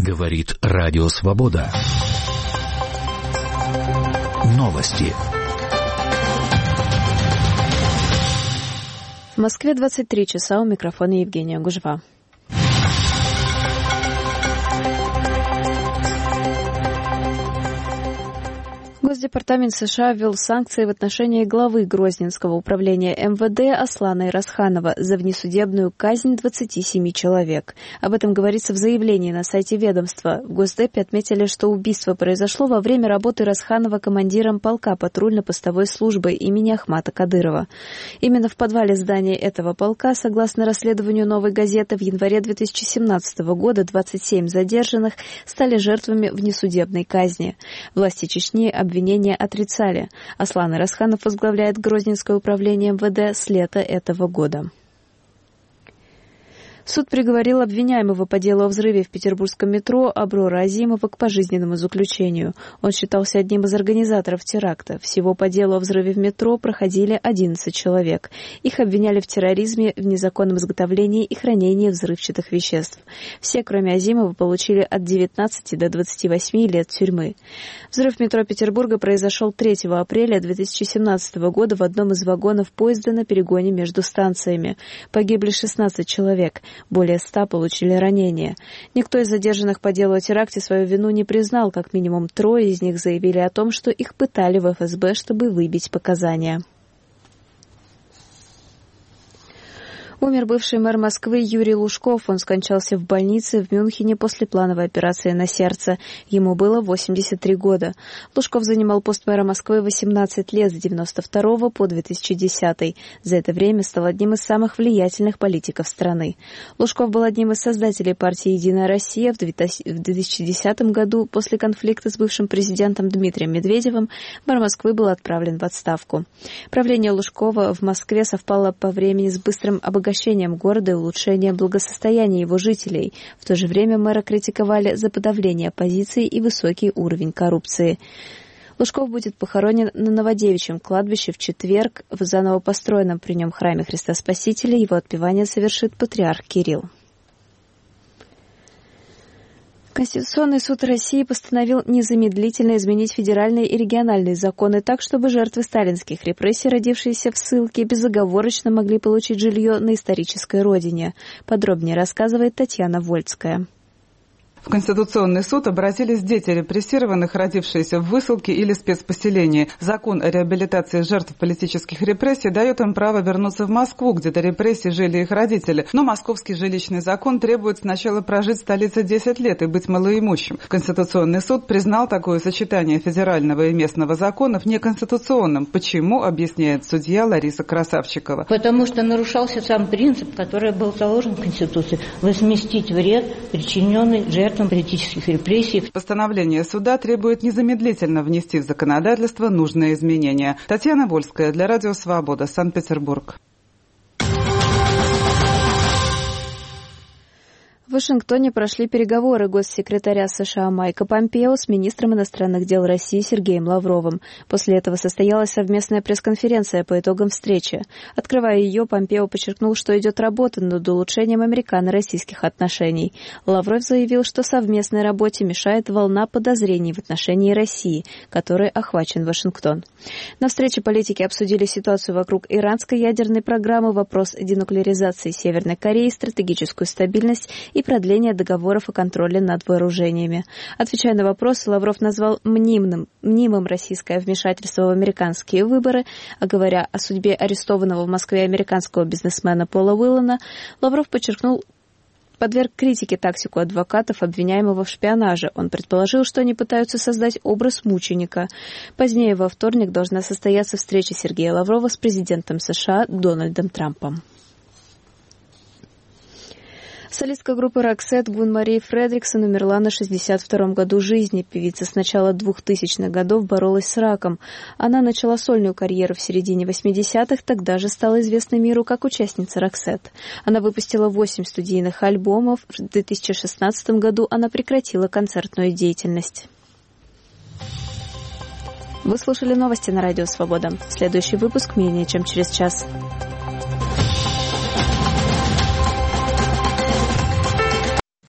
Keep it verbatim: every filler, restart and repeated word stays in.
Говорит Радио Свобода. Новости. В Москве двадцать три часа, у микрофона Евгения Гужва. Госдепартамент США ввел санкции в отношении главы Грозненского управления эм вэ дэ Аслана Ирасханова за внесудебную казнь двадцати семи человек. Об этом говорится в заявлении на сайте ведомства. В Госдепе отметили, что убийство произошло во время работы Ирасханова командиром полка патрульно-постовой службы имени Ахмата Кадырова. Именно в подвале здания этого полка, согласно расследованию «Новой газеты», в январе две тысячи семнадцатого года двадцать семь задержанных стали жертвами внесудебной казни. Власти Чечни обвиняют Обвинения отрицали. Аслан Ирасханов возглавляет Грозненское управление эм вэ дэ с лета этого года. Суд приговорил обвиняемого по делу о взрыве в петербургском метро Аброра Азимова к пожизненному заключению. Он считался одним из организаторов теракта. Всего по делу о взрыве в метро проходили одиннадцать человек. Их обвиняли в терроризме, в незаконном изготовлении и хранении взрывчатых веществ. Все, кроме Азимова, получили от девятнадцати до двадцати восьми лет тюрьмы. Взрыв в метро Петербурга произошел третьего апреля две тысячи семнадцатого года в одном из вагонов поезда на перегоне между станциями. Погибли шестнадцать человек. Более ста получили ранения. Никто из задержанных по делу о теракте свою вину не признал. Как минимум трое из них заявили о том, что их пытали в эф эс бэ, чтобы выбить показания. Умер бывший мэр Москвы Юрий Лужков. Он скончался в больнице в Мюнхене после плановой операции на сердце. Ему было восемьдесят три года. Лужков занимал пост мэра Москвы восемнадцать лет, с девяносто второго по две тысячи десятый. За это время стал одним из самых влиятельных политиков страны. Лужков был одним из создателей партии «Единая Россия». В две тысячи десятом году, после конфликта с бывшим президентом Дмитрием Медведевым, мэр Москвы был отправлен в отставку. Правление Лужкова в Москве совпало по времени с быстрым обогащением города и улучшение благосостояния его жителей. В то же время мэра критиковали за подавление оппозиции и высокий уровень коррупции. Лужков будет похоронен на Новодевичьем кладбище в четверг в заново построенном при нем храме Христа Спасителя. Его отпевание совершит патриарх Кирилл. Конституционный суд России постановил незамедлительно изменить федеральные и региональные законы так, чтобы жертвы сталинских репрессий, родившиеся в ссылке, безоговорочно могли получить жилье на исторической родине. Подробнее рассказывает Татьяна Вольская. В Конституционный суд обратились дети репрессированных, родившиеся в высылке или спецпоселении. Закон о реабилитации жертв политических репрессий дает им право вернуться в Москву, где до репрессий жили их родители. Но московский жилищный закон требует сначала прожить в столице десять лет и быть малоимущим. Конституционный суд признал такое сочетание федерального и местного законов неконституционным. Почему, объясняет судья Лариса Красавчикова. Потому что нарушался сам принцип, который был заложен в Конституции – возместить вред, причиненный жертвам политических репрессий. Постановление суда требует незамедлительно внести в законодательство нужные изменения. Татьяна Вольская для Радио Свобода, Санкт-Петербург. В Вашингтоне прошли переговоры госсекретаря США Майка Помпео с министром иностранных дел России Сергеем Лавровым. После этого состоялась совместная пресс-конференция по итогам встречи. Открывая ее, Помпео подчеркнул, что идет работа над улучшением американо-российских отношений. Лавров заявил, что совместной работе мешает волна подозрений в отношении России, которой охвачен Вашингтон. На встрече политики обсудили ситуацию вокруг иранской ядерной программы, вопрос денуклеаризации Северной Кореи, стратегическую стабильность и продление договоров о контроле над вооружениями. Отвечая на вопросы, Лавров назвал мнимым, мнимым российское вмешательство в американские выборы, а говоря о судьбе арестованного в Москве американского бизнесмена Пола Уиллана, Лавров подчеркнул, подверг критике тактику адвокатов, обвиняемого в шпионаже. Он предположил, что они пытаются создать образ мученика. Позднее во вторник должна состояться встреча Сергея Лаврова с президентом США Дональдом Трампом. Солистка группы «Роксет» Гвен-Мари Фредриксон умерла на шестьдесят втором году жизни. Певица с начала двухтысячных годов боролась с раком. Она начала сольную карьеру в середине восьмидесятых, тогда же стала известна миру как участница «Роксет». Она выпустила восемь студийных альбомов. В две тысячи шестнадцатом году она прекратила концертную деятельность. Вы слушали новости на Радио Свобода. Следующий выпуск менее чем через час.